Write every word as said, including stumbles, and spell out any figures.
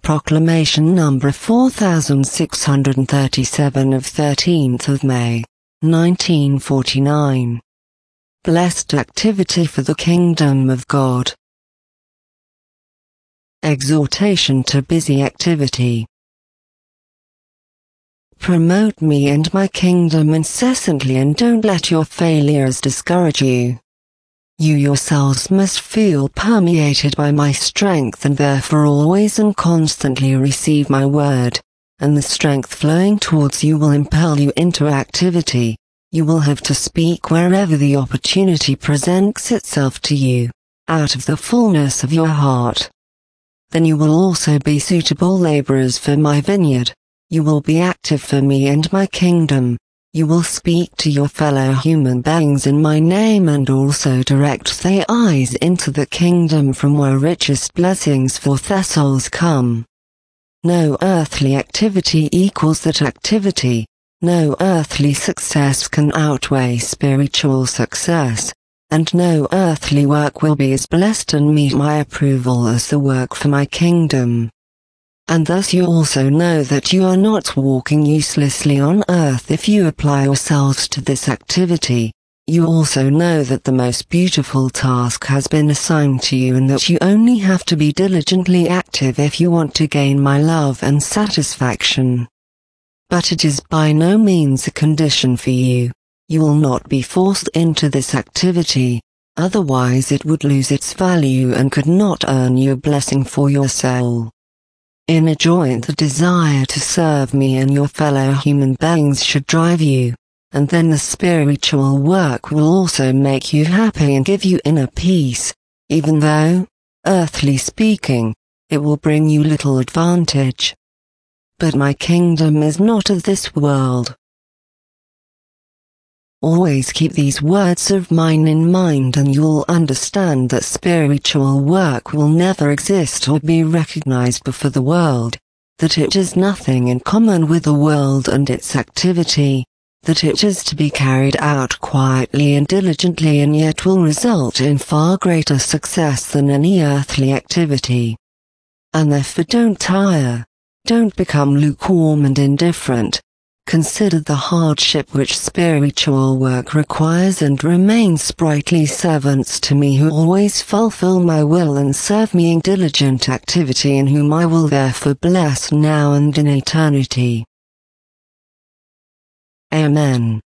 Proclamation number four thousand six hundred thirty-seven of thirteenth of May, nineteen forty-nine. Blessed activity for the Kingdom of God. Exhortation to busy activity. Promote me and my kingdom incessantly, and don't let your failures discourage you. You yourselves must feel permeated by my strength, and therefore always and constantly receive my word, and the strength flowing towards you will impel you into activity. You will have to speak wherever the opportunity presents itself to you, out of the fullness of your heart. Then you will also be suitable laborers for my vineyard. You will be active for me and my kingdom. You will speak to your fellow human beings in my name, and also direct their eyes into the kingdom from where richest blessings for their souls come. No earthly activity equals that activity. No earthly success can outweigh spiritual success, and no earthly work will be as blessed and meet my approval as the work for my kingdom. And thus you also know that you are not walking uselessly on earth if you apply yourselves to this activity. You also know that the most beautiful task has been assigned to you, and that you only have to be diligently active if you want to gain my love and satisfaction. But it is by no means a condition for you. You will not be forced into this activity, otherwise it would lose its value and could not earn you a blessing for your soul. Inner joy and the desire to serve me and your fellow human beings should drive you, and then the spiritual work will also make you happy and give you inner peace, even though, earthly speaking, it will bring you little advantage. But my kingdom is not of this world. Always keep these words of mine in mind, and you'll understand that spiritual work will never exist or be recognized before the world, that it has nothing in common with the world and its activity, that it is to be carried out quietly and diligently, and yet will result in far greater success than any earthly activity. And therefore don't tire, don't become lukewarm and indifferent. Consider the hardship which spiritual work requires, and remain sprightly servants to me who always fulfill my will and serve me in diligent activity, and whom I will therefore bless now and in eternity. Amen.